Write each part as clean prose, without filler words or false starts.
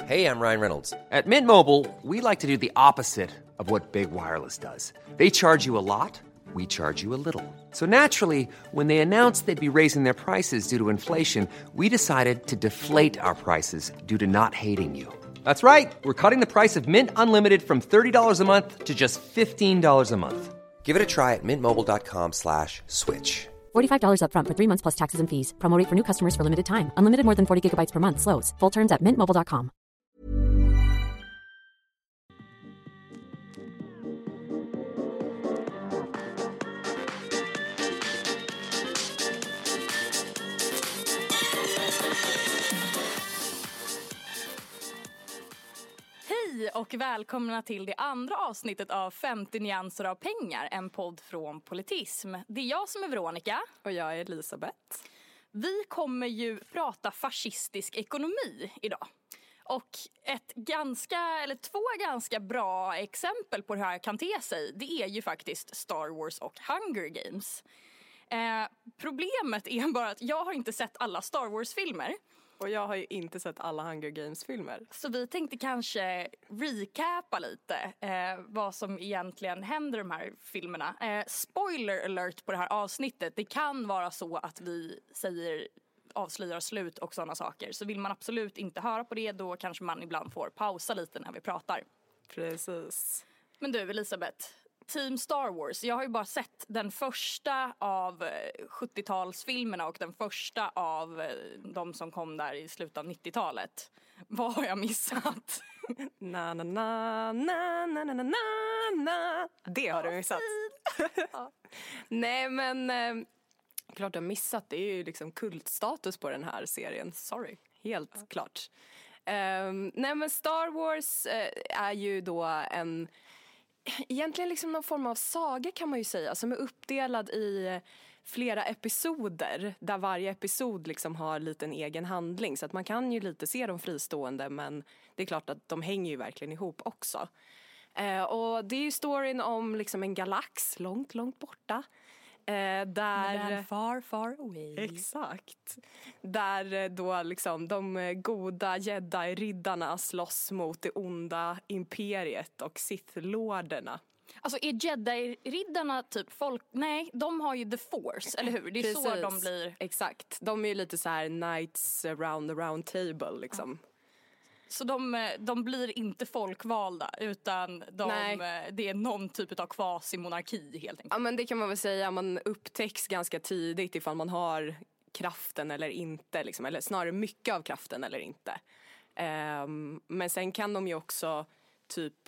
Hey, I'm Ryan Reynolds. At Mint Mobile, we like to do the opposite of what Big Wireless does. They charge you a lot, we charge you a little. So naturally, when they announced they'd be raising their prices due to inflation, we decided to deflate our prices due to not hating you. That's right. We're cutting the price of Mint Unlimited from $30 a month to just $15 a month. Give it a try at mintmobile.com/switch. $45 up front for 3 months plus taxes and fees. Promo rate for new customers for limited time. Unlimited more than 40 gigabytes per month. Slows full terms at mintmobile.com. Hej och välkomna till det andra avsnittet av 50 nyanser av pengar, en podd från Politism. Det är jag som är Veronica. Och jag är Elisabeth. Vi kommer ju prata fascistisk ekonomi idag. Och två ganska bra exempel på hur det här kan te sig, det är ju faktiskt Star Wars och Hunger Games. Problemet är bara att jag har inte sett alla Star Wars-filmer. Och jag har ju inte sett alla Hunger Games-filmer. Så vi tänkte kanske recapa lite vad som egentligen händer i de här filmerna. Spoiler alert på det här avsnittet. Det kan vara så att vi avslöjar slut och sådana saker. Så vill man absolut inte höra på det, då kanske man ibland får pausa lite när vi pratar. Precis. Men du Elisabeth, Team Star Wars. Jag har ju bara sett den första av 70-talsfilmerna och den första av de som kom där i slutet av 90-talet. Vad har jag missat? Na na na na na na na na. Det har du missat. Ja. Nej men klart du har missat. Det är ju liksom kultstatus på den här serien. Sorry. Helt klart. Nej men Star Wars är ju då egentligen liksom någon form av saga kan man ju säga, som är uppdelad i flera episoder där varje episod liksom har lite en egen handling, så att man kan ju lite se dem fristående, men det är klart att de hänger ju verkligen ihop också. Och det är ju storyn om liksom en galax långt, långt borta. Där far, far away. Exakt. Där då liksom de goda Jedi-riddarna slåss mot det onda imperiet och Sith-lorderna. Alltså är Jedi-riddarna typ folk? Nej, de har ju the Force, eller hur? Det är Precis. så de blir. Exakt. De är ju lite så här knights around the round table liksom. Ja. Så de blir inte folkvalda, utan det är någon typ av kvasimonarki helt enkelt. Ja, men det kan man väl säga. Man upptäcks ganska tidigt ifall man har kraften eller inte. Liksom, eller snarare mycket av kraften eller inte. Men sen kan de ju också typ...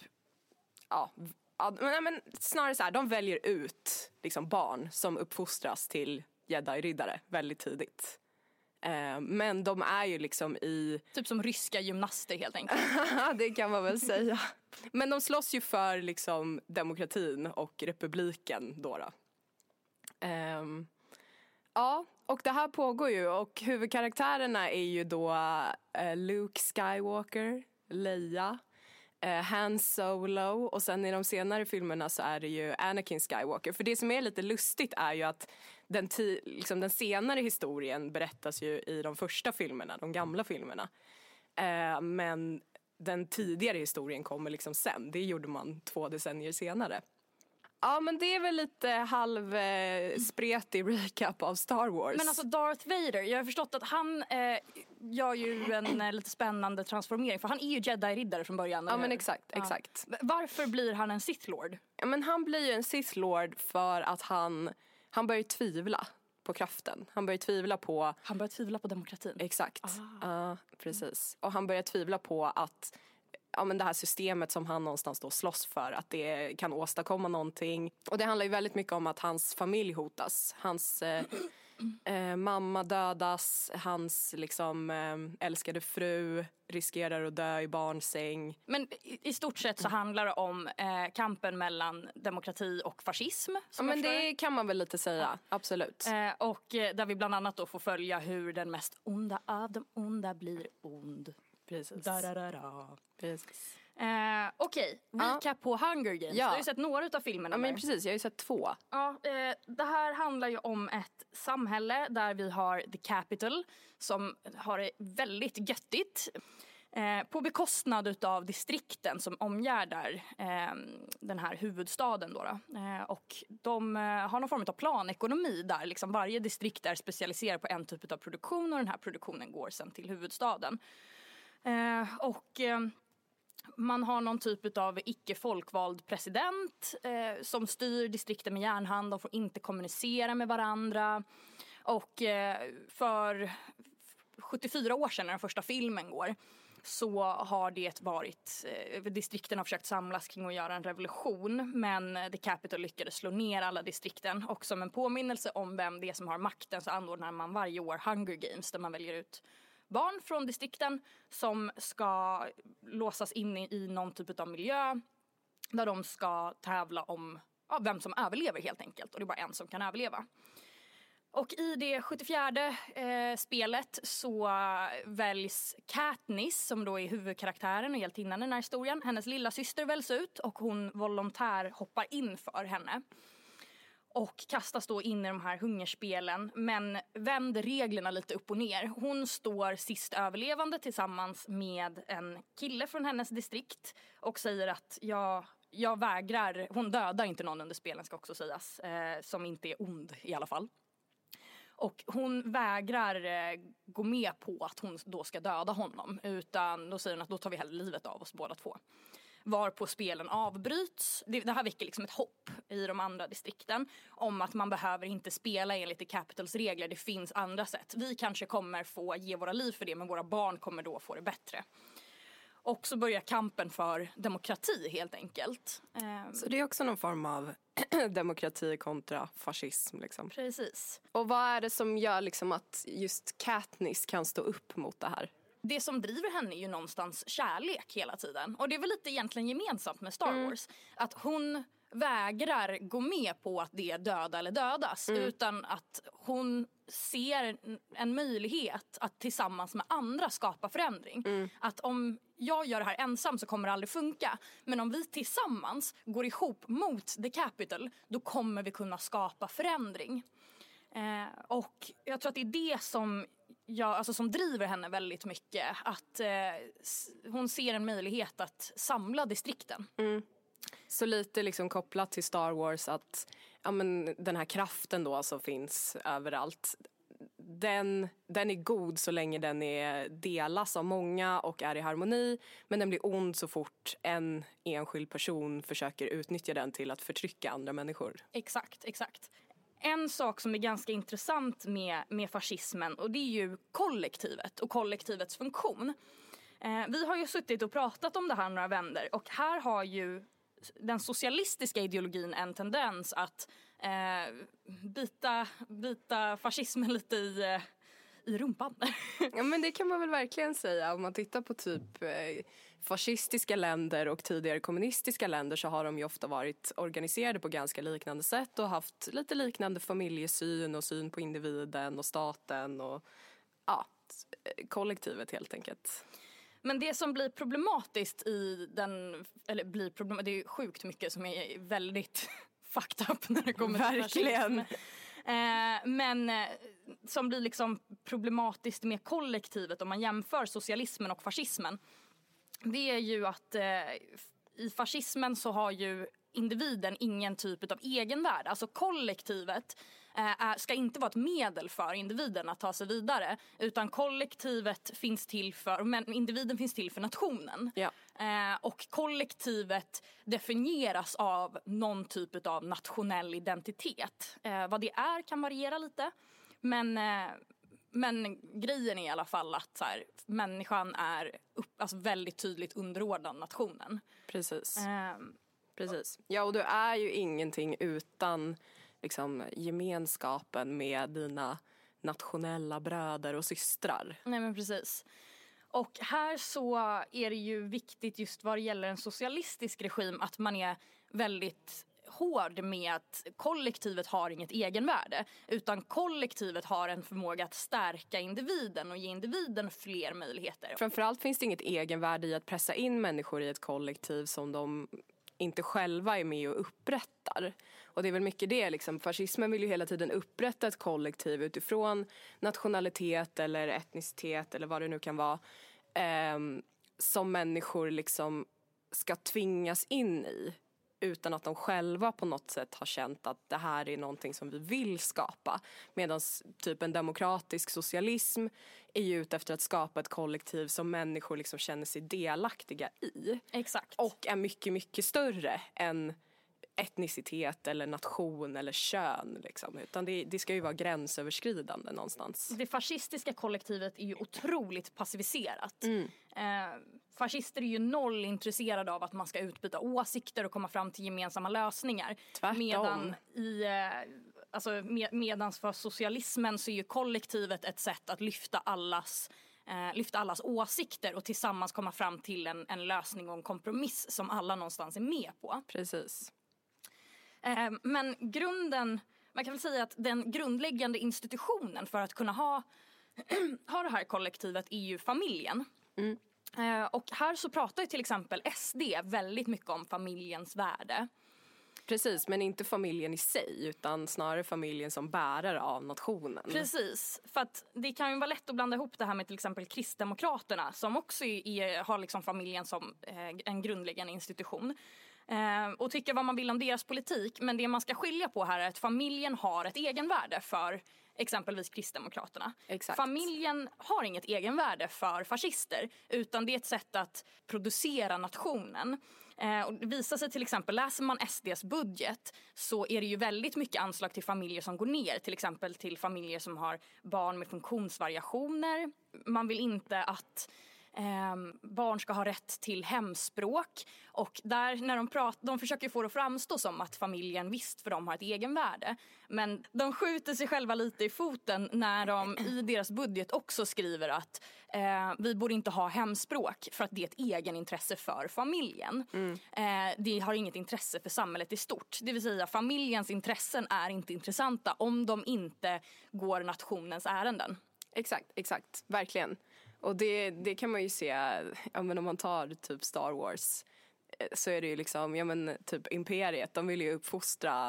men snarare så här, de väljer ut liksom, barn som uppfostras till Jedi-riddare väldigt tidigt. Men de är ju liksom typ som ryska gymnaster helt enkelt. Det kan man väl säga. Men de slåss ju för liksom demokratin och republiken då. Ja, och det här pågår ju. Och huvudkaraktärerna är ju då Luke Skywalker, Leia, Han Solo, och sen i de senare filmerna så är det ju Anakin Skywalker. För det som är lite lustigt är ju att den senare historien berättas ju i de första filmerna, de gamla filmerna. Men den tidigare historien kommer liksom sen. Det gjorde man 2 decennier senare. Ja, men det är väl lite halvspretig recap av Star Wars. Men alltså Darth Vader, jag har förstått att han gör ju en lite spännande transformering. För han är ju Jedi-riddare från början. Ja, men exakt. Varför blir han en Sith-lord? Ja, men han blir ju en Sith-lord för att han börjar tvivla på kraften. Han börjar tvivla på demokratin. Exakt. Ja, precis. Och han börjar tvivla på att det här systemet som han någonstans då slåss för, att det kan åstadkomma någonting. Och det handlar ju väldigt mycket om att hans familj hotas. Hans mamma dödas, hans liksom älskade fru riskerar att dö i barnsäng. Men i stort sett så handlar det om kampen mellan demokrati och fascism. Ja, men det kan man väl lite säga, absolut. Och där vi bland annat då får följa hur den mest onda av de onda blir ond. Precis. Precis. Okej, recap på Hunger Games. Ja. Du har ju sett några av filmerna. Ja, men precis, jag har ju sett 2. Ja, det här handlar ju om ett samhälle där vi har The Capital som har det väldigt göttigt. På bekostnad av distrikten som omgärdar den här huvudstaden. Och de har någon form av planekonomi där liksom varje distrikt är specialiserad på en typ av produktion och den här produktionen går sen till huvudstaden. Man har någon typ av icke-folkvald president som styr distrikten med järnhand. De får inte kommunicera med varandra. Och för 74 år sedan när den första filmen går så har det varit, distrikten har försökt samlas kring att göra en revolution, men The Capitol lyckades slå ner alla distrikten. Och som en påminnelse om vem det är som har makten så anordnar man varje år Hunger Games där man väljer ut barn från distrikten som ska låsas in i någon typ av miljö där de ska tävla om vem som överlever helt enkelt. Och det är bara en som kan överleva. Och i det 74:e spelet så väljs Katniss som då är huvudkaraktären och hjältinnan i den här historien. Hennes lilla syster väljs ut och hon volontär hoppar in för henne. Och kastas då in i de här hungerspelen men vänder reglerna lite upp och ner. Hon står sist överlevande tillsammans med en kille från hennes distrikt och säger att jag vägrar, hon dödar inte någon under spelen ska också sägas, som inte är ond i alla fall. Och hon vägrar gå med på att hon då ska döda honom utan då säger hon att då tar vi hellre livet av oss båda två. Varpå spelen avbryts. Det här väcker liksom ett hopp i de andra distrikten om att man behöver inte spela enligt The Capitols regler. Det finns andra sätt. Vi kanske kommer få ge våra liv för det men våra barn kommer då få det bättre. Och så börjar kampen för demokrati helt enkelt. Så det är också någon form av demokrati kontra fascism liksom. Precis. Och vad är det som gör liksom att just Katniss kan stå upp mot det här? Det som driver henne är ju någonstans kärlek hela tiden. Och det är väl lite egentligen gemensamt med Star Wars. Att hon vägrar gå med på att det är döda eller dödas. Utan att hon ser en möjlighet att tillsammans med andra skapa förändring. Att om jag gör det här ensam så kommer det aldrig funka. Men om vi tillsammans går ihop mot The Capitol då kommer vi kunna skapa förändring. Och jag tror att det är det som som driver henne väldigt mycket. Att hon ser en möjlighet att samla distrikten. Så lite liksom kopplat till Star Wars att den här kraften då som finns överallt. Den är god så länge den delas av många och är i harmoni. Men den blir ond så fort en enskild person försöker utnyttja den till att förtrycka andra människor. Exakt. En sak som är ganska intressant med fascismen och det är ju kollektivet och kollektivets funktion. Vi har ju suttit och pratat om det här några vänder och här har ju den socialistiska ideologin en tendens att bita fascismen lite i rumpan. Ja men det kan man väl verkligen säga. Om man tittar på typ fascistiska länder och tidigare kommunistiska länder så har de ju ofta varit organiserade på ganska liknande sätt och haft lite liknande familjesyn och syn på individen och staten och kollektivet helt enkelt. Men det som blir problematiskt det är sjukt mycket som är väldigt fucked up när det kommer till verkligen. Men som blir liksom problematiskt med kollektivet om man jämför socialismen och fascismen. Det är ju att i fascismen så har ju individen ingen typ av egenvärde. Alltså kollektivet ska inte vara ett medel för individen att ta sig vidare. Utan kollektivet finns till men individen finns till för nationen. Ja. Och kollektivet definieras av någon typ av nationell identitet. Vad det är kan variera lite. Men grejen är i alla fall att människan är väldigt tydligt underordnad nationen. Precis. Precis. Ja, och du är ju ingenting utan liksom gemenskapen med dina nationella bröder och systrar. Nej men precis. Och här så är det ju viktigt just vad det gäller en socialistisk regim att man är väldigt hård med att kollektivet har inget egenvärde utan kollektivet har en förmåga att stärka individen och ge individen fler möjligheter. Framförallt finns det inget egenvärde i att pressa in människor i ett kollektiv som de inte själva är med och upprättar. Och det är väl mycket det liksom. Fascismen vill ju hela tiden upprätta ett kollektiv utifrån nationalitet eller etnicitet eller vad det nu kan vara. som människor liksom ska tvingas in i utan att de själva på något sätt har känt att det här är någonting som vi vill skapa. Medan typ en demokratisk socialism är ju ute efter att skapa ett kollektiv som människor liksom känner sig delaktiga i. Exakt. Och är mycket, mycket större än etnicitet eller nation eller kön liksom. Utan det ska ju vara gränsöverskridande någonstans. Det fascistiska kollektivet är ju otroligt passiviserat. Fascister är ju noll intresserade av att man ska utbyta åsikter och komma fram till gemensamma lösningar. Tvärtom. Medans för socialismen så är ju kollektivet ett sätt att lyfta allas åsikter och tillsammans komma fram till en lösning och en kompromiss som alla någonstans är med på. Precis. Men man kan väl säga att den grundläggande institutionen för att kunna ha det här kollektivet är ju familjen. Och här så pratar ju till exempel SD väldigt mycket om familjens värde. Precis, men inte familjen i sig utan snarare familjen som bärare av nationen. Precis, för att det kan ju vara lätt att blanda ihop det här med till exempel Kristdemokraterna som också har liksom familjen som en grundläggande institution. Och tycka vad man vill om deras politik, men det man ska skilja på här är att familjen har ett egenvärde för exempelvis Kristdemokraterna. Exakt. Familjen har inget egenvärde för fascister utan det är ett sätt att producera nationen. Och det visar sig till exempel, läser man SDs budget så är det ju väldigt mycket anslag till familjer som går ner. Till exempel till familjer som har barn med funktionsvariationer. Man vill inte att barn ska ha rätt till hemspråk och där när de försöker få det att framstå som att familjen visst för dem har ett egenvärde, men de skjuter sig själva lite i foten när de i deras budget också skriver att vi borde inte ha hemspråk för att det är ett egenintresse för familjen. Det har inget intresse för samhället i stort, det vill säga familjens intressen är inte intressanta om de inte går nationens ärenden. Exakt, verkligen. Och det kan man ju se, ja, men om man tar typ Star Wars så är det ju liksom, ja men typ imperiet, de vill ju uppfostra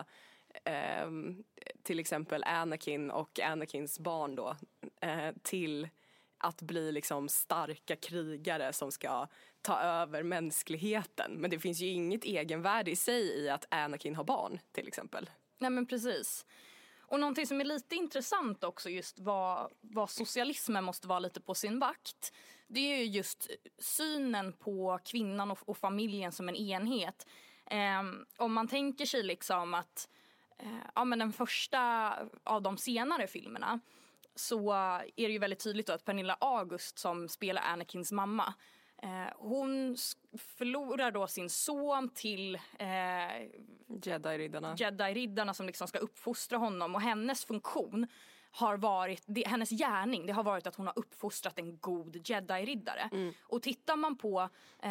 till exempel Anakin och Anakins barn då till att bli liksom starka krigare som ska ta över mänskligheten. Men det finns ju inget egenvärde i sig i att Anakin har barn till exempel. Nej men precis. Och någonting som är lite intressant också just vad socialismen måste vara lite på sin vakt. Det är ju just synen på kvinnan och familjen som en enhet. Om man tänker sig liksom att men den första av de senare filmerna så är det ju väldigt tydligt att Pernilla August som spelar Anakins mamma, hon förlorar då sin son till Jedi-riddarna som liksom ska uppfostra honom, och hennes funktion har varit, hennes gärning, det har varit att hon har uppfostrat en god Jedi-riddare. Och tittar man på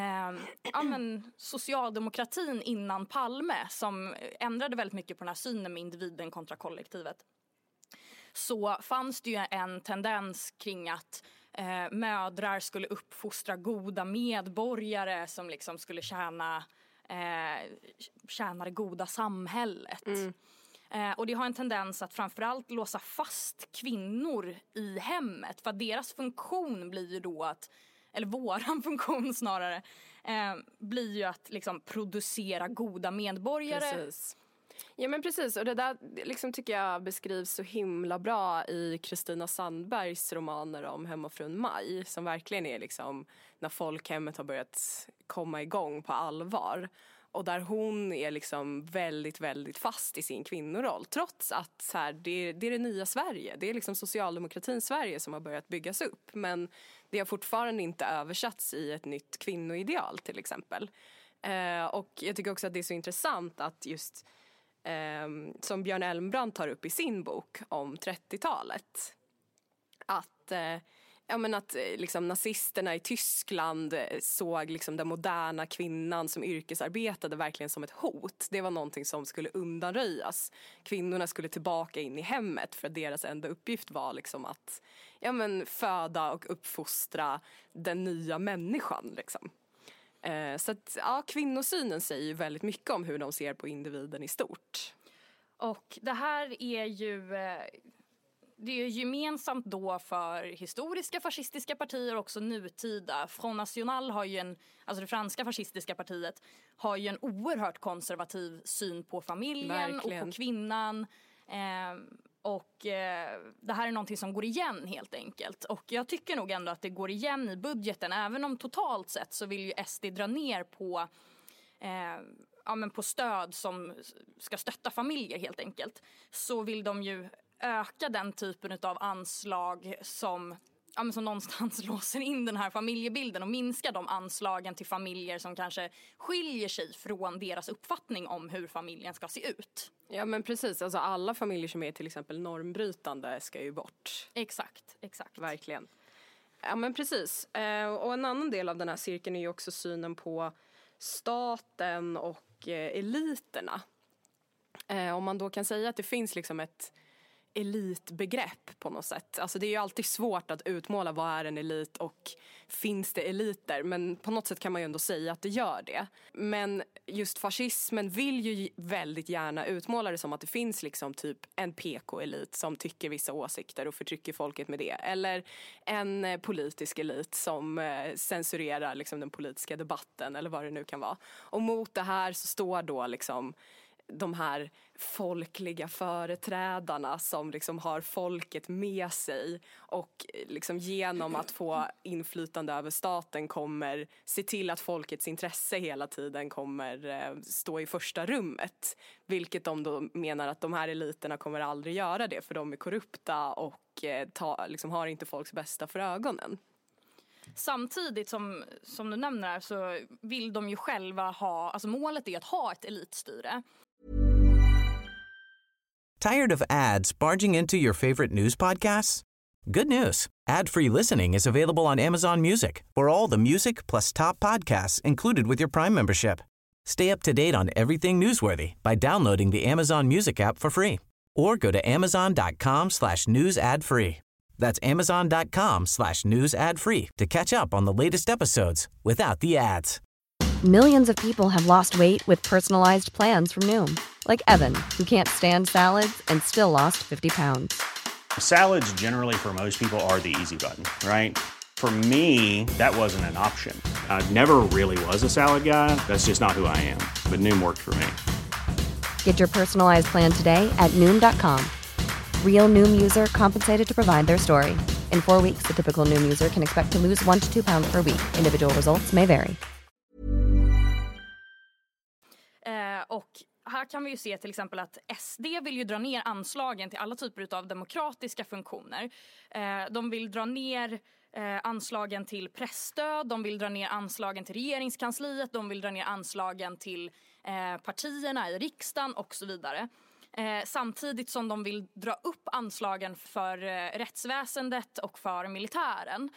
socialdemokratin innan Palme som ändrade väldigt mycket på den här synen med individen kontra kollektivet, så fanns det ju en tendens kring att mödrar skulle uppfostra goda medborgare som liksom skulle tjäna det goda samhället. Och det har en tendens att framförallt låsa fast kvinnor i hemmet, för att deras funktion blir ju då att, eller våran funktion snarare, blir ju att liksom producera goda medborgare. Precis. Ja men precis, och det där liksom tycker jag beskrivs så himla bra i Kristina Sandbergs romaner om Hemmafrun Maj, som verkligen är liksom när folkhemmet har börjat komma igång på allvar. Och där hon är liksom väldigt, väldigt fast i sin kvinnoroll. Trots att så här, det är det nya Sverige. Det är liksom socialdemokratins Sverige som har börjat byggas upp. Men det har fortfarande inte översatts i ett nytt kvinnoideal till exempel. Och jag tycker också att det är så intressant att just som Björn Elmbrand tar upp i sin bok om 30-talet. Att liksom nazisterna i Tyskland såg liksom den moderna kvinnan som yrkesarbetade verkligen som ett hot. Det var någonting som skulle undanröjas. Kvinnorna skulle tillbaka in i hemmet för deras enda uppgift var liksom att föda och uppfostra den nya människan liksom. Så att kvinnosynen säger ju väldigt mycket om hur de ser på individen i stort. Och det här är ju det är gemensamt då för historiska fascistiska partier och också nutida. Front National har ju alltså det franska fascistiska partiet har ju en oerhört konservativ syn på familjen. Verkligen. Och på kvinnan. Det här är någonting som går igen helt enkelt. Och jag tycker nog ändå att det går igen i budgeten. Även om totalt sett så vill ju SD dra ner på på stöd som ska stötta familjer helt enkelt. Så vill de ju öka den typen av anslag som någonstans låser in den här familjebilden och minska de anslagen till familjer som kanske skiljer sig från deras uppfattning om hur familjen ska se ut. Ja men precis, alltså alla familjer som är till exempel normbrytande ska ju bort. Exakt. Verkligen. Ja men precis. Och en annan del av den här cirkeln är ju också synen på staten och eliterna. Om man då kan säga att det finns liksom ett elitbegrepp på något sätt. Alltså det är ju alltid svårt att utmåla vad är en elit och finns det eliter, men på något sätt kan man ju ändå säga att det gör det. Men just fascismen vill ju väldigt gärna utmåla det som att det finns liksom typ en PK-elit som tycker vissa åsikter och förtrycker folket med det. Eller en politisk elit som censurerar liksom den politiska debatten eller vad det nu kan vara. Och mot det här så står då liksom de här folkliga företrädarna som liksom har folket med sig och liksom genom att få inflytande över staten kommer se till att folkets intresse hela tiden kommer stå i första rummet. Vilket de då menar att de här eliterna kommer aldrig göra det för de är korrupta och liksom har inte folks bästa för ögonen. Samtidigt som du nämner här så vill de ju själva alltså målet är att ha ett elitstyre. Tired of ads barging into your favorite news podcasts? Good news. Ad-free listening is available on Amazon Music for all the music plus top podcasts included with your Prime membership. Stay up to date on everything newsworthy by downloading the Amazon Music app for free or go to amazon.com/news ad free. That's amazon.com/news ad free to catch up on the latest episodes without the ads. Millions of people have lost weight with personalized plans from Noom. Like Evan, who can't stand salads and still lost 50 pounds. Salads generally for most people are the easy button, right? For me, that wasn't an option. I never really was a salad guy. That's just not who I am. But Noom worked for me. Get your personalized plan today at Noom.com. Real Noom user compensated to provide their story. In 4 weeks, the typical Noom user can expect to lose 1 to 2 pounds per week. Individual results may vary. Och här kan vi ju se till exempel att SD vill ju dra ner anslagen till alla typer av demokratiska funktioner. De vill dra ner anslagen till pressstöd, de vill dra ner anslagen till regeringskansliet, de vill dra ner anslagen till partierna i riksdagen och så vidare. Samtidigt som de vill dra upp anslagen för rättsväsendet och för militären.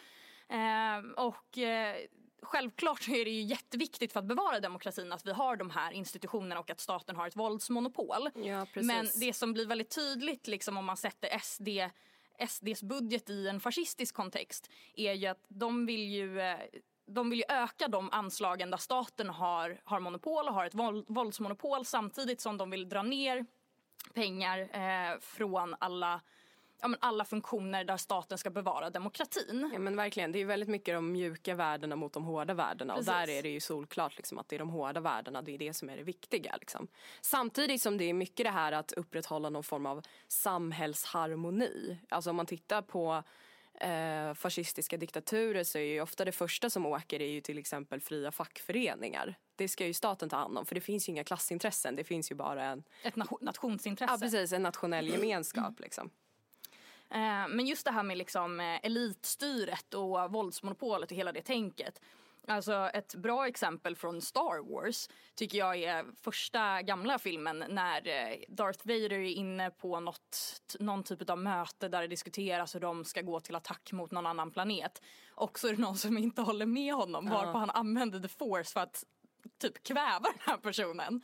Självklart är det ju jätteviktigt för att bevara demokratin att vi har de här institutionerna och att staten har ett våldsmonopol. Ja, precis. Men det som blir väldigt tydligt liksom, om man sätter SDs budget i en fascistisk kontext är ju att de vill ju öka de anslagen där staten har monopol och har ett våldsmonopol samtidigt som de vill dra ner pengar från alla funktioner där staten ska bevara demokratin. Ja men verkligen, det är ju väldigt mycket de mjuka värdena mot de hårda värdena. Precis. Och där är det ju solklart liksom, att det är de hårda värdena, det är det som är det viktiga. Liksom. Samtidigt som det är mycket det här att upprätthålla någon form av samhällsharmoni. Alltså om man tittar på fascistiska diktaturer så är ju ofta det första som åker är ju till exempel fria fackföreningar. Det ska ju staten ta hand om för det finns ju inga klassintressen, det finns ju bara ett nationsintresse. Ja precis, en nationell gemenskap liksom. Men just det här med liksom elitstyret och våldsmonopolet och hela det tänket. Alltså ett bra exempel från Star Wars tycker jag är första gamla filmen när Darth Vader är inne på någon typ av möte där det diskuteras hur de ska gå till attack mot någon annan planet. Och så är det någon som inte håller med honom varpå han använder the force för att typ kväva den här personen.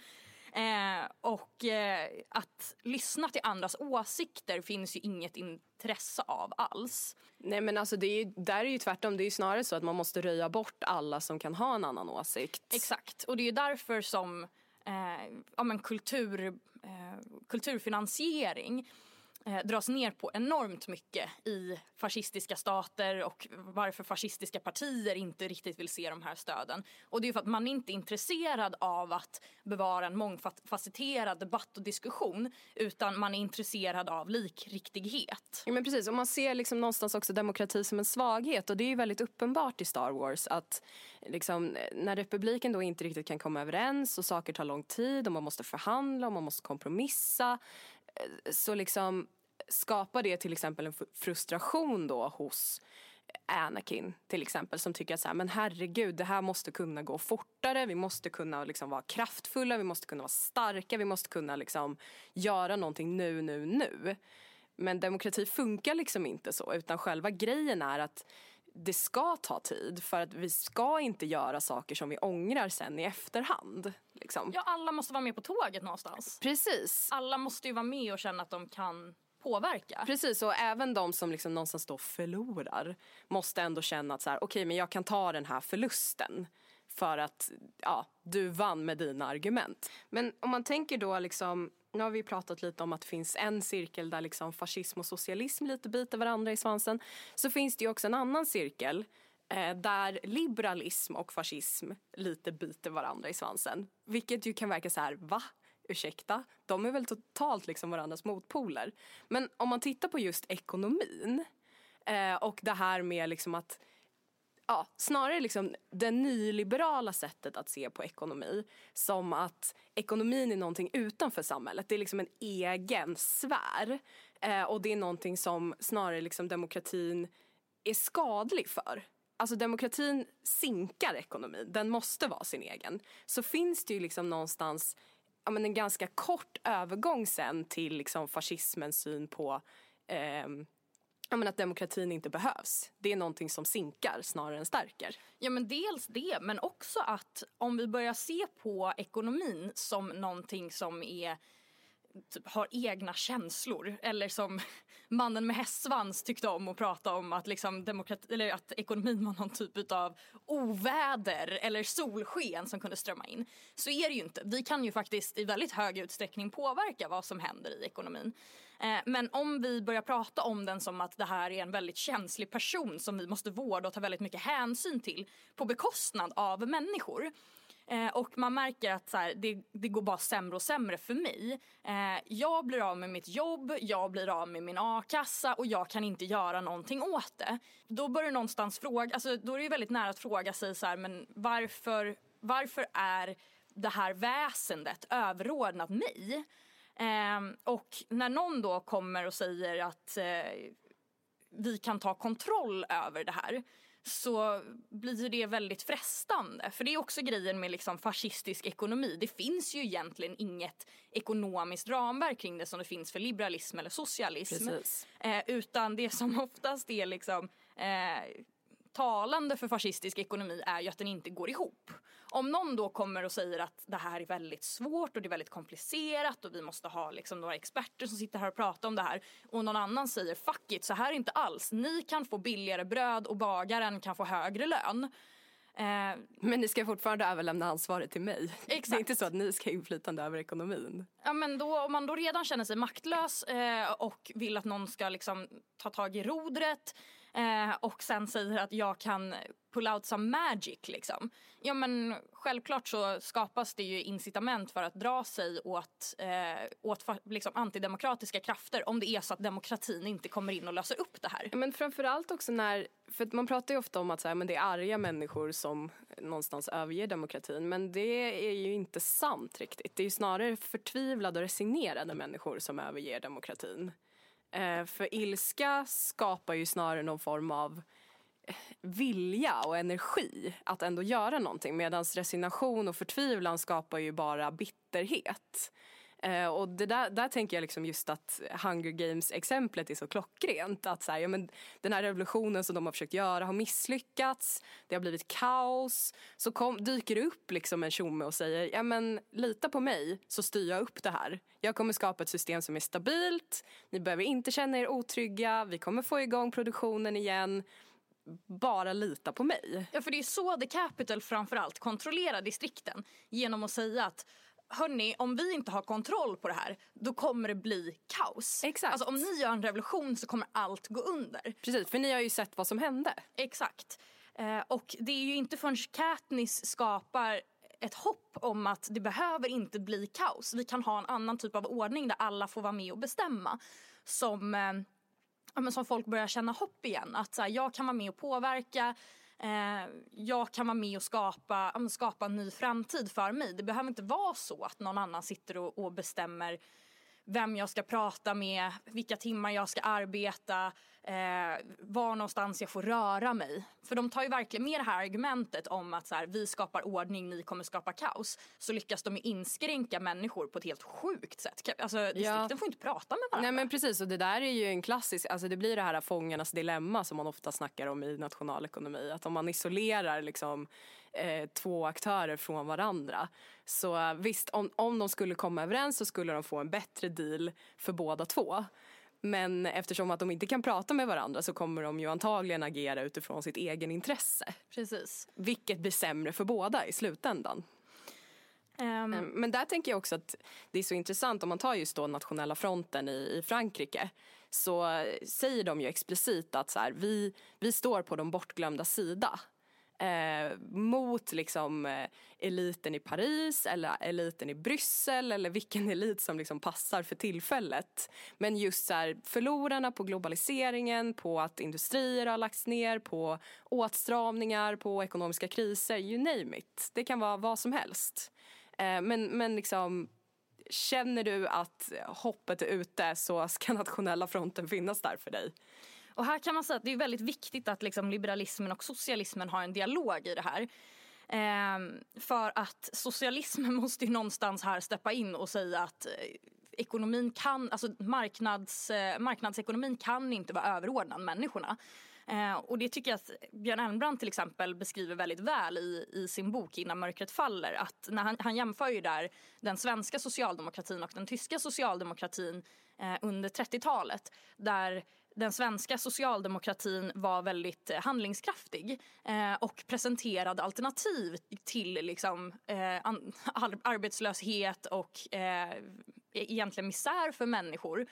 Att lyssna till andras åsikter finns ju inget intresse av alls. Nej men alltså där är ju tvärtom, det är ju snarare så att man måste röja bort alla som kan ha en annan åsikt. Exakt, och det är ju därför som kulturfinansiering dras ner på enormt mycket i fascistiska stater och varför fascistiska partier inte riktigt vill se de här stöden. Och det är ju för att man inte är intresserad av att bevara en mångfacetterad debatt och diskussion, utan man är intresserad av likriktighet. Ja, men precis, och man ser liksom någonstans också demokrati som en svaghet, och det är ju väldigt uppenbart i Star Wars att liksom, när republiken då inte riktigt kan komma överens och saker tar lång tid och man måste förhandla och man måste kompromissa, så liksom skapar det till exempel en frustration då hos Anakin till exempel, som tycker att så här, men herregud, det här måste kunna gå fortare, vi måste kunna liksom vara kraftfulla, vi måste kunna vara starka, vi måste kunna liksom göra någonting nu. Men demokrati funkar liksom inte så, utan själva grejen är att det ska ta tid, för att vi ska inte göra saker som vi ångrar sen i efterhand. Liksom. Ja, alla måste vara med på tåget någonstans. Precis. Alla måste ju vara med och känna att de kan påverka. Precis, och även de som liksom någonstans då förlorar måste ändå känna att så här, okej, men jag kan ta den här förlusten för att du vann med dina argument. Men om man tänker då liksom, nu har vi pratat lite om att det finns en cirkel där liksom fascism och socialism lite biter varandra i svansen. Så finns det ju också en annan cirkel där liberalism och fascism lite biter varandra i svansen. Vilket ju kan verka så här, va? Ursäkta? De är väl totalt liksom varandras motpoler. Men om man tittar på just ekonomin och det här med liksom att snarare liksom det nyliberala sättet att se på ekonomi som att ekonomin är någonting utanför samhället. Det är liksom en egen sfär. Och det är någonting som snarare liksom demokratin är skadlig för. Alltså demokratin sinkar ekonomin. Den måste vara sin egen. Så finns det ju liksom någonstans en ganska kort övergång sen till liksom fascismens syn på att demokratin inte behövs. Det är någonting som sinkar snarare än stärker. Ja, men dels det, men också att om vi börjar se på ekonomin som någonting som är typ, har egna känslor, eller som mannen med hästsvans tyckte om att prata om att liksom eller att ekonomin var någon typ av oväder eller solsken som kunde strömma in, så är det ju inte. Vi kan ju faktiskt i väldigt hög utsträckning påverka vad som händer i ekonomin. Men om vi börjar prata om den som att det här är en väldigt känslig person som vi måste vårda och ta väldigt mycket hänsyn till på bekostnad av människor, och man märker att så här, det går bara sämre och sämre för mig. Jag blir av med mitt jobb, jag blir av med min a-kassa och jag kan inte göra någonting åt det. Då börjar någonstans då är det väldigt nära att fråga sig så här, men varför är det här väsendet överordnat mig? Och när någon då kommer och säger att vi kan ta kontroll över det här, så blir det väldigt frestande. För det är också grejen med liksom fascistisk ekonomi. Det finns ju egentligen inget ekonomiskt ramverk kring det som det finns för liberalism eller socialism. Utan det som oftast är liksom talande för fascistisk ekonomi är ju att den inte går ihop. Om någon då kommer och säger att det här är väldigt svårt och det är väldigt komplicerat och vi måste ha liksom några experter som sitter här och pratar om det här, och någon annan säger fuck it, så här är inte alls. Ni kan få billigare bröd och bagaren kan få högre lön. Men ni ska fortfarande överlämna ansvaret till mig. Exakt. Det är inte så att ni ska ha inflytande över ekonomin. Ja, men om man då redan känner sig maktlös och vill att någon ska liksom ta tag i rodret och sen säger att jag kan pull out some magic liksom. Ja, men självklart så skapas det ju incitament för att dra sig åt liksom antidemokratiska krafter om det är så att demokratin inte kommer in och löser upp det här. Men framförallt också för man pratar ju ofta om att så här, men det är arga människor som någonstans överger demokratin, men det är ju inte sant riktigt. Det är ju snarare förtvivlade och resignerade människor som överger demokratin. För ilska skapar ju snarare någon form av vilja och energi att ändå göra någonting, medan resignation och förtvivlan skapar ju bara bitterhet. Och det där tänker jag liksom just att Hunger Games-exemplet är så klockrent. Att så här, ja, men den här revolutionen som de har försökt göra har misslyckats. Det har blivit kaos. Så dyker det upp liksom en tjomme och säger, ja men lita på mig så styr jag upp det här. Jag kommer skapa ett system som är stabilt. Ni behöver inte känna er otrygga. Vi kommer få igång produktionen igen. Bara lita på mig. Ja, för det är så The Capital framförallt kontrollerar distrikten, genom att säga att hörni, om vi inte har kontroll på det här, då kommer det bli kaos. Exakt. Alltså om ni gör en revolution så kommer allt gå under. Precis, för ni har ju sett vad som hände. Exakt. Och det är ju inte förrän Katniss skapar ett hopp om att det behöver inte bli kaos. Vi kan ha en annan typ av ordning där alla får vara med och bestämma. Som folk börjar känna hopp igen. Att så här, jag kan vara med och påverka. Jag kan vara med och skapa en ny framtid för mig. Det behöver inte vara så att någon annan sitter och bestämmer vem jag ska prata med, vilka timmar jag ska arbeta, var någonstans jag får röra mig. För de tar ju verkligen med det här argumentet om att så här, vi skapar ordning, ni kommer skapa kaos. Så lyckas de ju inskränka människor på ett helt sjukt sätt. Alltså distrikten får inte prata med varandra. Nej men precis, och det där är ju en klassisk, alltså det blir det här fångarnas dilemma som man ofta snackar om i nationalekonomi. Att om man isolerar liksom två aktörer från varandra, så visst, om de skulle komma överens så skulle de få en bättre deal för båda två. Men eftersom att de inte kan prata med varandra så kommer de ju antagligen agera utifrån sitt egen intresse. Precis. Vilket blir sämre för båda i slutändan. Men där tänker jag också att det är så intressant om man tar just då nationella fronten i Frankrike, så säger de ju explicit att så här, vi står på de bortglömda sida. Mot liksom eliten i Paris eller eliten i Bryssel eller vilken elit som liksom passar för tillfället. Men just så här, förlorarna på globaliseringen, på att industrier har lagts ner, på åtstramningar, på ekonomiska kriser, you name it. Det kan vara vad som helst. Men liksom, känner du att hoppet är ute så ska nationella fronten finnas där för dig? Och här kan man säga att det är väldigt viktigt att liksom liberalismen och socialismen har en dialog i det här. För att socialismen måste ju någonstans här steppa in och säga att ekonomin kan, alltså marknadsekonomin kan inte vara överordnad människorna. Och det tycker jag att Björn Elmbrand till exempel beskriver väldigt väl i sin bok Innan mörkret faller. Att när han jämför ju där den svenska socialdemokratin och den tyska socialdemokratin under 30-talet, där den svenska socialdemokratin var väldigt handlingskraftig och presenterade alternativ till liksom, arbetslöshet och egentligen misär för människor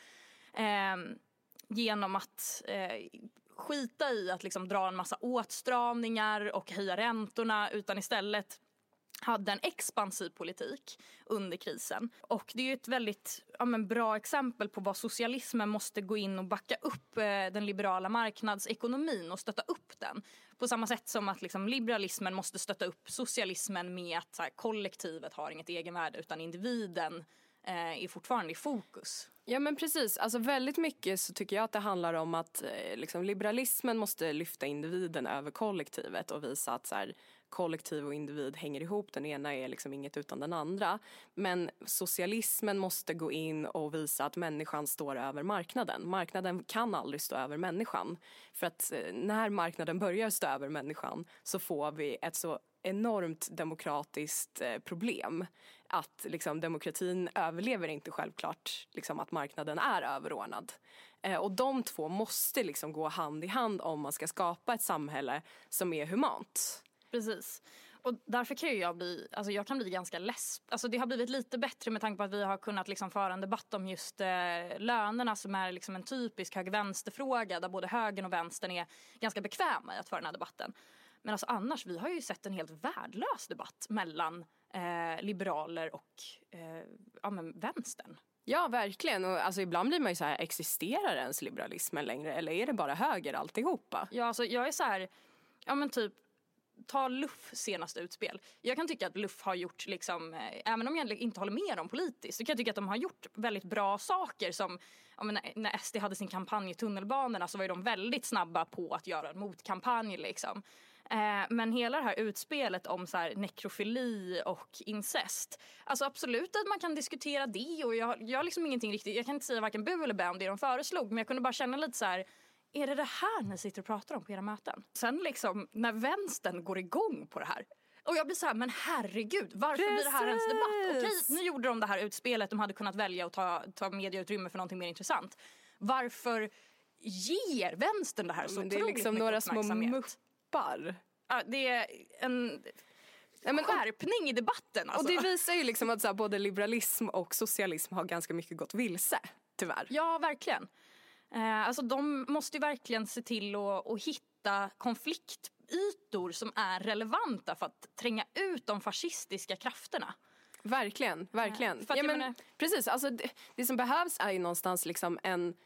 genom att skita i att liksom dra en massa åtstramningar och höja räntorna, utan istället hade en expansiv politik under krisen. Och det är ju ett väldigt bra exempel på vad socialismen måste gå in och backa upp den liberala marknadsekonomin och stötta upp den. På samma sätt som att liksom, liberalismen måste stötta upp socialismen med att så här, kollektivet har inget egenvärde utan individen är fortfarande i fokus. Ja men precis, alltså väldigt mycket så tycker jag att det handlar om att liksom, liberalismen måste lyfta individen över kollektivet och visa att så här, kollektiv och individ hänger ihop, den ena är liksom inget utan den andra. Men socialismen måste gå in och visa att människan står över marknaden. Marknaden kan aldrig stå över människan, för att när marknaden börjar stå över människan så får vi ett så enormt demokratiskt problem att liksom, demokratin överlever inte självklart liksom, att marknaden är överordnad. Och de två måste liksom, gå hand i hand om man ska skapa ett samhälle som är humant. Precis. Och därför kan jag kan bli ganska less. Alltså det har blivit lite bättre med tanke på att vi har kunnat liksom föra en debatt om just lönerna, som är liksom en typisk höger-vänsterfråga där både högern och vänstern är ganska bekväma i att föra den här debatten. Men alltså annars, vi har ju sett en helt värdelös debatt mellan liberaler och vänstern. Ja, verkligen. Och alltså, ibland blir man ju så här, existerar ens liberalismen längre? Eller är det bara höger alltihopa? Ja, alltså jag är så här, ta Luff senaste utspel. Jag kan tycka att Luff har gjort, liksom, även om jag inte håller med dem politiskt, så kan jag tycka att de har gjort väldigt bra saker. Som när SD hade sin kampanj i tunnelbanorna så var ju de väldigt snabba på att göra en motkampanj. Liksom. Men hela det här utspelet om så här, nekrofili och incest, alltså absolut att man kan diskutera det, och jag har liksom ingenting riktigt, jag kan inte säga varken bu eller bä om det de föreslog, men jag kunde bara känna lite så här: är det här ni sitter och pratar om på era möten? Sen liksom, när vänstern går igång på det här. Och jag blir så här, men herregud, varför blir det här ens debatt? Okej, nu gjorde de det här utspelet, de hade kunnat välja att ta medieutrymme för någonting mer intressant. Varför ger vänstern det här så otroligt mycket uppmärksamhet? Det är liksom några små muppar. Ja, det är skärpning i debatten. Alltså. Och det visar ju liksom att så här, både liberalism och socialism har ganska mycket gått vilse, tyvärr. Ja, verkligen. Alltså de måste ju verkligen se till att hitta konfliktytor som är relevanta för att tränga ut de fascistiska krafterna. Verkligen. För att precis, alltså det som behövs är ju någonstans liksom en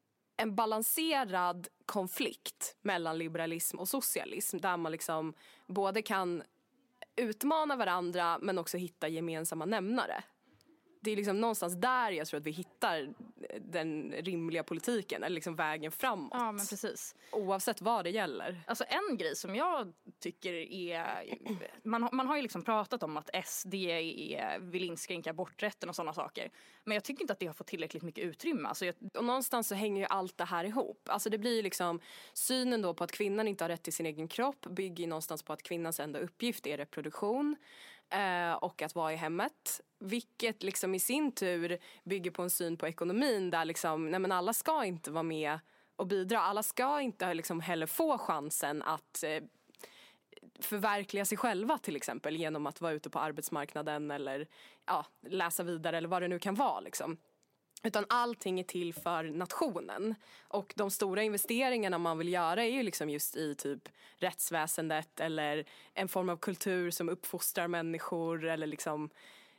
balanserad konflikt mellan liberalism och socialism där man liksom både kan utmana varandra men också hitta gemensamma nämnare. Det är liksom någonstans där jag tror att vi hittar den rimliga politiken eller liksom vägen framåt. Ja, men precis. Oavsett vad det gäller. Alltså en grej som jag tycker är... Man har ju liksom pratat om att SD vill inskränka aborträtten och sådana saker. Men jag tycker inte att det har fått tillräckligt mycket utrymme. Alltså och någonstans så hänger ju allt det här ihop. Alltså det blir ju liksom synen då på att kvinnan inte har rätt till sin egen kropp bygger ju någonstans på att kvinnans enda uppgift är reproduktion. Och att vara i hemmet. Vilket liksom i sin tur bygger på en syn på ekonomin där liksom, nej men alla ska inte vara med och bidra. Alla ska inte liksom heller få chansen att förverkliga sig själva till exempel genom att vara ute på arbetsmarknaden eller läsa vidare eller vad det nu kan vara liksom. Utan allting är till för nationen. Och de stora investeringarna man vill göra är ju liksom just i typ rättsväsendet eller en form av kultur som uppfostrar människor eller liksom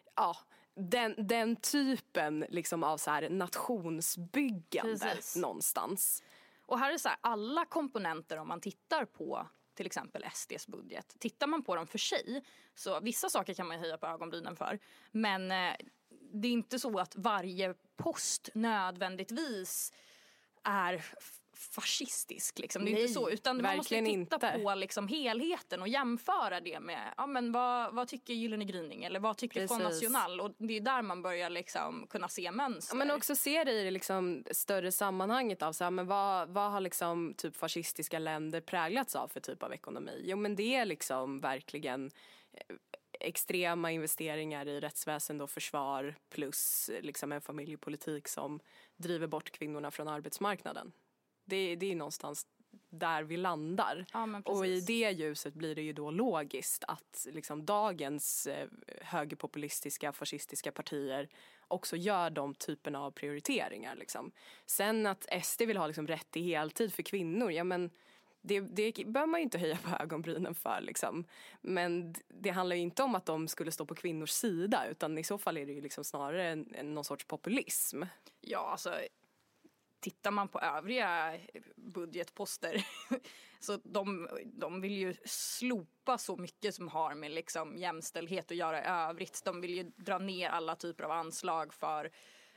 den typen liksom av så här nationsbyggande. Precis. Någonstans. Och här är så här, alla komponenter om man tittar på till exempel SDs budget. Tittar man på dem för sig så vissa saker kan man höja på ögonbrynen för. Men det är inte så att varje post nödvändigtvis är fascistisk liksom. Det är inte så, utan man måste titta på liksom helheten och jämföra det med men vad tycker Gyllene Gryning eller vad tycker Front National, och det är där man börjar liksom kunna se mönster. Men också se det i det liksom större sammanhanget av så här, men vad har liksom typ fascistiska länder präglats av för typ av ekonomi? Jo men det är liksom verkligen extrema investeringar i rättsväsende och försvar plus liksom en familjepolitik som driver bort kvinnorna från arbetsmarknaden. Det är någonstans där vi landar. Ja, och i det ljuset blir det ju då logiskt att liksom dagens högerpopulistiska, fascistiska partier också gör de typerna av prioriteringar. Liksom. Sen att SD vill ha liksom rätt till heltid för kvinnor, ja men det bör man ju inte höja på ögonbrynen för. Liksom. Men det handlar ju inte om att de skulle stå på kvinnors sida, utan i så fall är det ju liksom snarare någon sorts populism. Ja, alltså tittar man på övriga budgetposter så de vill ju slopa så mycket som har med liksom jämställdhet att göra i övrigt. De vill ju dra ner alla typer av anslag för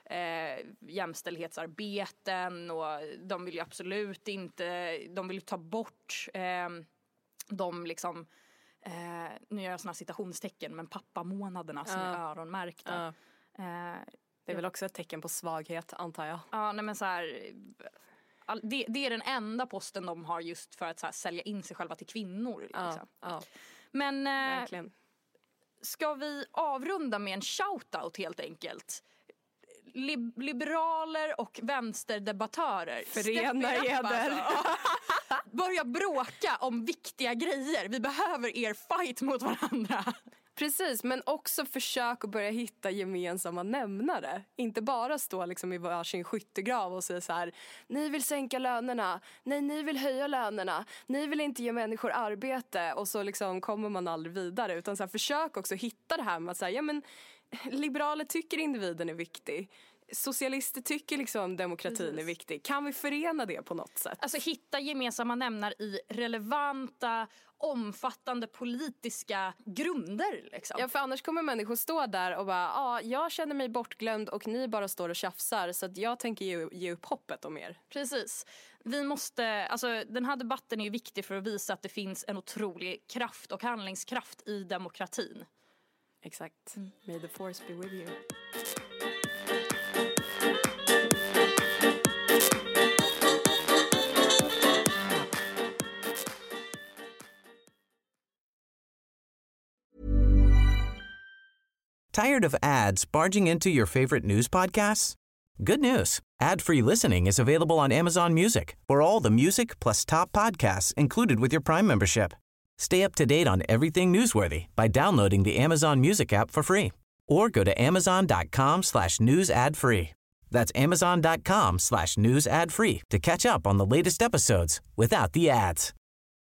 jämställdhetsarbeten, och de vill ju absolut inte, de vill ta bort de liksom nu gör jag såna citationstecken, men pappamånaderna som är öronmärkta. Det är väl också ett tecken på svaghet, antar jag. Ja, nej men så här, det är den enda posten de har just för att så här, sälja in sig själva till kvinnor. Liksom. Ja. Men verkligen. Ska vi avrunda med en shoutout helt enkelt? Liberaler och vänsterdebattörer, förena eder. Alltså. Börja bråka om viktiga grejer. Vi behöver er fight mot varandra. Precis, men också försök att börja hitta gemensamma nämnare. Inte bara stå liksom i varsin skyttegrav och säga så här: ni vill sänka lönerna, nej ni vill höja lönerna, ni vill inte ge människor arbete, och så liksom kommer man aldrig vidare. Utan så här, försök också hitta det här med att säga, ja men liberaler tycker individen är viktig. Socialister tycker liksom demokratin är viktig. Kan vi förena det på något sätt? Alltså hitta gemensamma nämnare i relevanta, omfattande politiska grunder. Liksom. Ja, för annars kommer människor stå där och bara, jag känner mig bortglömd och ni bara står och tjafsar, så att jag tänker ge upp hoppet om er. Precis. Vi måste, alltså den här debatten är ju viktig för att visa att det finns en otrolig kraft och handlingskraft i demokratin. Exakt. May the force be with you. Tired of ads barging into your favorite news podcasts? Good news. Ad-free listening is available on Amazon Music for all the music plus top podcasts included with your Prime membership. Stay up to date on everything newsworthy by downloading the Amazon Music app for free or go to amazon.com/news ad free. That's amazon.com/news ad free to catch up on the latest episodes without the ads.